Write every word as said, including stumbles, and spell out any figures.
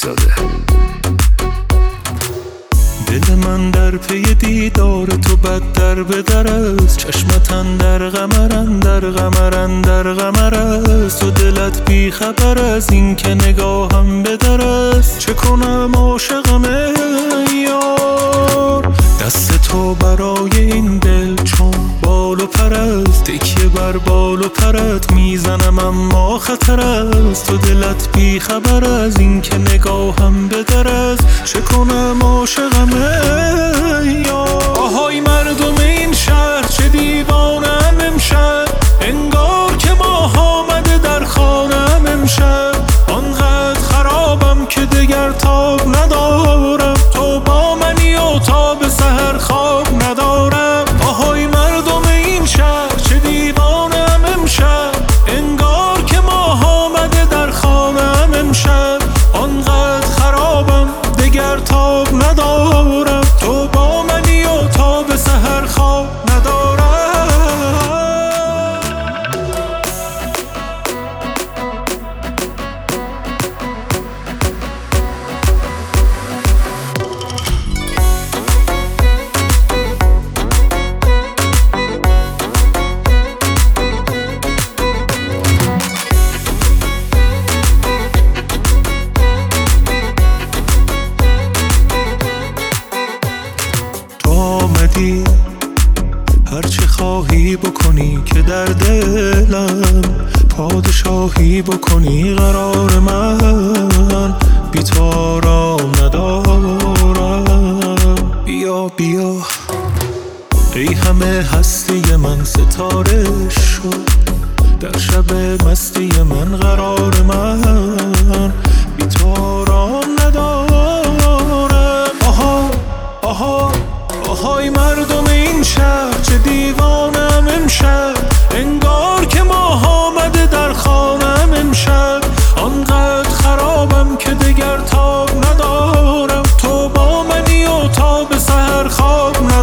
زاده. دل من در پی دیدار تو بد در به در است، چشمتن در غمرن در غمرن در غمر است، و دلت بی خبر از این که نگاهم به در است. چه کنم عاشقم ای یار، دست تو برای این دل چون بال و پر است، تکیه بر بال و پرت میزنم اما خطر است، و دلت بی خبر از این که نگاهم به در است. چه کنم عاشقم ای یار. آهای مردم این شهر چه دیوانم امشب، انگار که ماه آمده در خانم امشب. آنقدر خرابم که دگر تاب ندارم، تو با منی و تا به سحر خواب ندارم. آهای مردم این شهر چه دیوانم امشب، انگار که ماه آمده در خانم امشب. آنقدر خرابم دگر تاب ندارم، تو با منی و تا به سحر خواب ندارم. آمدی هرچه خواهی بکنی که در دلم پادشاهی بکنی، قرار من بی تو آرام ندارم. بیا بیا ای همه هستی من، ستاره شد در شب مستی من، قرار من بی تو آرام ندارم. آها آها آهای مردم این شهر چه دیوانم امشب، انگار که ماه آمده در خانم امشب. آنقدر خرابم که دگر تاب ندارم، تو با منی و تا به سحر خواب ندارم.